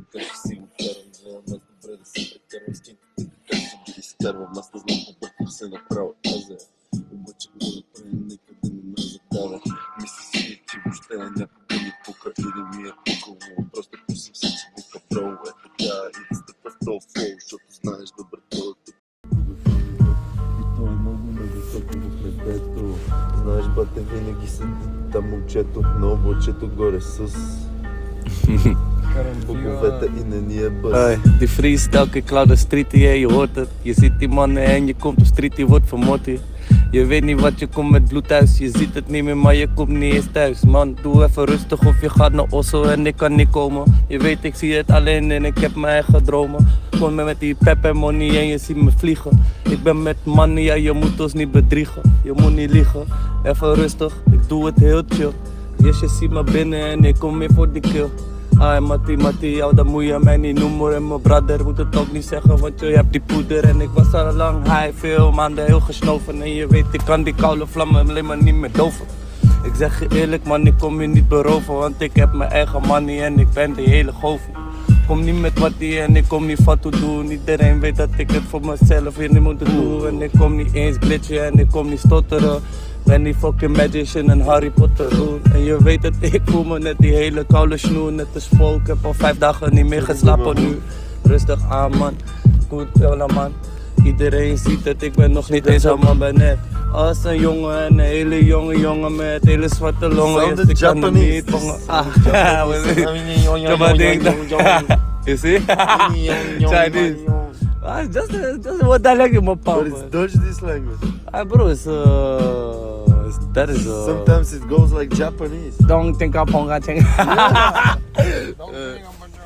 nunca esqueci, mas no brother sempre quero um skin. Escreva, mas tu não compartilhas cena para o fazer. O bote que para nem que tem mais cara. Mississippi, gostei, né? Porque me pouca e minha pouco. Просто пусть все бука про это я. И с такой флоу, что ты знаешь, добро то. Знаеш, бате, винаги седи там момчето, но облачето горе с boekenwette in en je bus. Die freestyle, ik klauw de street hier, je hoort het. Je ziet die mannen en je komt op street, die wordt vermoord hier. Je weet niet wat je komt met bloed thuis. Je ziet het niet meer, maar je komt niet eens thuis. Man, doe even rustig of je gaat naar Oslo en ik kan niet komen. Je weet, ik zie het alleen en ik heb mijn eigen dromen. Kom met die pep en money en je ziet me vliegen. Ik ben met mannen, ja, je moet ons niet bedriegen. Je moet niet liegen, even rustig, ik doe het heel chill. Yes, je ziet me binnen en ik kom meer voor die kill. Ai Mati, jou dat moet je mij niet noemen. En mijn brother moet het ook niet zeggen, want je hebt die poeder. En ik was al lang high, veel maanden heel gesnoven. En je weet, ik kan die koude vlammen alleen maar niet meer doven. Ik zeg je eerlijk man, ik kom je niet beroven. Want ik heb mijn eigen money en ik ben de hele gover. Kom niet met wat die en ik kom niet fatu doen. Iedereen weet dat ik het voor mezelf hier niet moet doen. En ik kom niet eens glitchen en ik kom niet stotteren. Ben die fucking magician en Harry Potter doen. En je weet het, ik voel me net die hele koude snoer. Net als vol, ik heb al 5 dagen niet meer geslapen nu. Rustig aan man, goed wel man. Iedereen ziet het, ik ben nog niet eens allemaal bij net. Als een jongen en een hele jonge jongen met hele zwarte longen. Sounded Ik kan er niet Japanese. vangen. You see? Chinese. Just what dialect in my But palm. it's Dutch this language. Bro, that is Sometimes it goes like Japanese. Don't think I'm